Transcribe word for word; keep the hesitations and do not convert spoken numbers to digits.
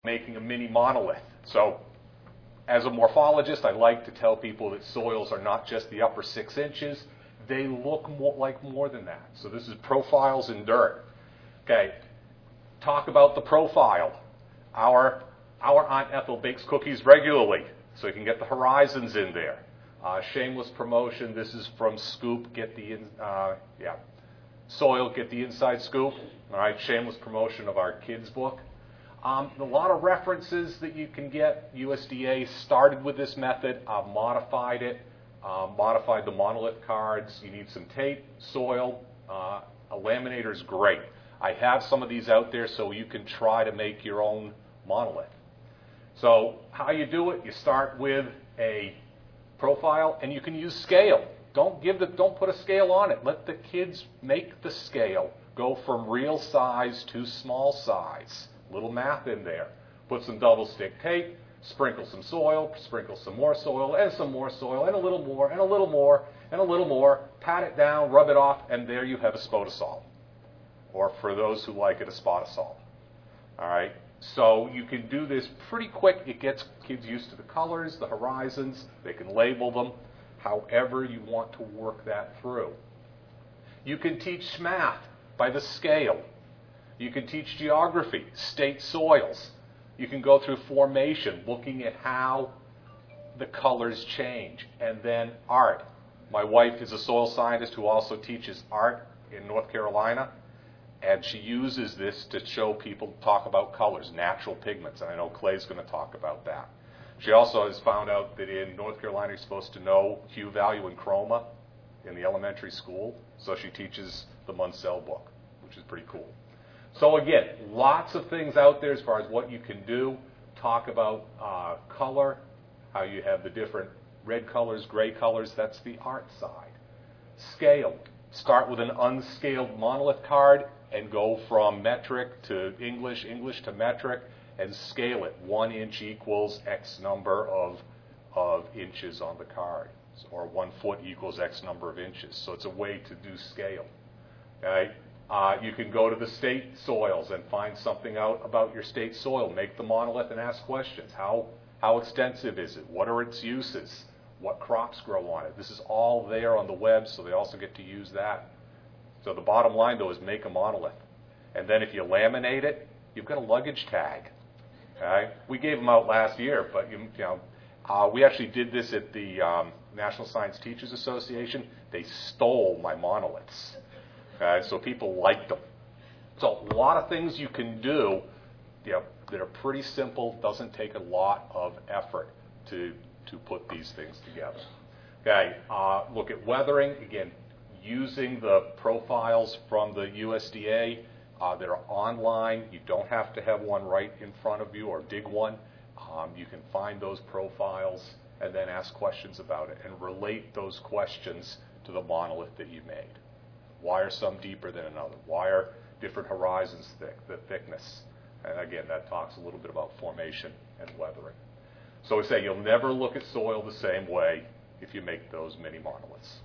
making a mini monolith. So as a morphologist, I like to tell people that soils are not just the upper six inches. They look more like more than that. So this is profiles in dirt. Okay, talk about the profile. Our, our Aunt Ethel bakes cookies regularly, so you can get the horizons in there. Uh, shameless promotion. This is from Scoop. Get the in, uh, yeah, soil. Get the inside scoop. All right. Shameless promotion of our kids book. Um, a lot of references that you can get. U S D A started with this method. I've modified it. Uh, modified the monolith cards. You need some tape, soil. Uh, a laminator is great. I have some of these out there, so you can try to make your own monolith. So how you do it? You start with a profile, and you can use scale. Don't give the, don't put a scale on it. Let the kids make the scale. Go from real size to small size. Little math in there. Put some double stick tape, sprinkle some soil, sprinkle some more soil, and some more soil, and a little more, and a little more, and a little more. Pat it down, rub it off, and there you have a Spodosol. Or for those who like it, a Spotosol. All right? So you can do this pretty quick. It gets kids used to the colors, the horizons. They can label them however you want to work that through. You can teach math by the scale. You can teach geography, state soils. You can go through formation, looking at how the colors change. And then art. My wife is a soil scientist who also teaches art in North Carolina. And she uses this to show people, talk about colors, natural pigments. And I know Clay's going to talk about that. She also has found out that in North Carolina, you're supposed to know hue value and chroma in the elementary school. So she teaches the Munsell book, which is pretty cool. So again, lots of things out there as far as what you can do. Talk about uh, color, how you have the different red colors, gray colors. That's the art side. Scale. Start with an unscaled monolith card and go from metric to English, English to metric, and scale it. One inch equals X number of, of inches on the card, or one foot equals X number of inches. So it's a way to do scale. Okay? Uh, you can go to the state soils and find something out about your state soil. Make the monolith and ask questions. How, how extensive is it? What are its uses? What crops grow on it? This is all there on the web, so they also get to use that. So the bottom line, though, is make a monolith. And then if you laminate it, you've got a luggage tag. Okay? We gave them out last year, but you, you know, uh, we actually did this at the um, National Science Teachers Association. They stole my monoliths. Okay? So people liked them. So a lot of things you can do, you know, that are pretty simple. Doesn't take a lot of effort to to put these things together. Okay, uh, look at weathering. Again, using the profiles from the U S D A. Uh, they're online. You don't have to have one right in front of you or dig one. Um, you can find those profiles and then ask questions about it and relate those questions to the monolith that you made. Why are some deeper than another? Why are different horizons thick, the thickness? And again, that talks a little bit about formation and weathering. So we say you'll never look at soil the same way if you make those mini monoliths.